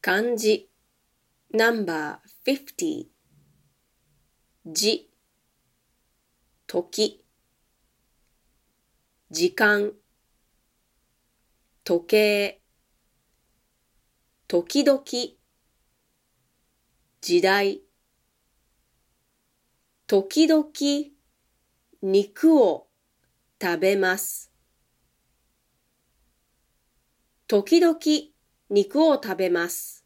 漢字 No.50 時、時、時間、時計、時々、時代、時々肉を食べます。時々肉を食べます。